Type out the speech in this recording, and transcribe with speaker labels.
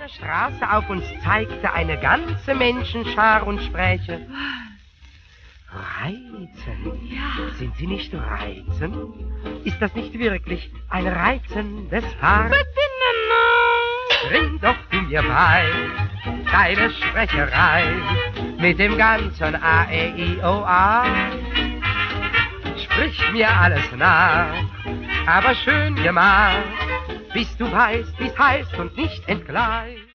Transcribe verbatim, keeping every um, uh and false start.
Speaker 1: der Straße auf uns zeigte eine ganze Menschenschar und spräche: Reizen?
Speaker 2: Ja.
Speaker 1: Sind Sie nicht reizend? Ist das nicht wirklich ein reizendes Paar? Bring doch du mir bei deine Sprecherei mit dem ganzen A, E, I, O, A. Sprich mir alles nach, aber schön gemacht, bis du weißt, wie's heißt und nicht entgleist.